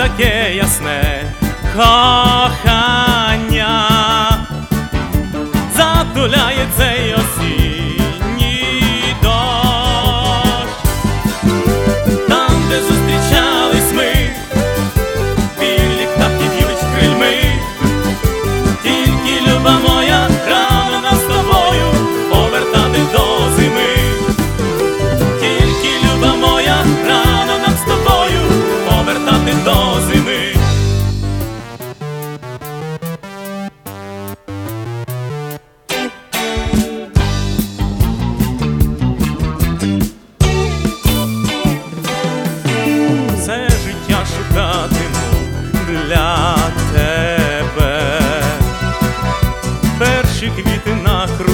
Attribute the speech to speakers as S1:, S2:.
S1: таке ясне кохання затуляє цей осінній дощ. Там, де зустрічались ми, білі птахи в'ють крильми, тільки, люба моя, рано нам з тобою повертати до зими. Тільки, люба моя, рано нам з тобою повертати до зими. Все життя шукатиму для тебе перші квіти на кругу.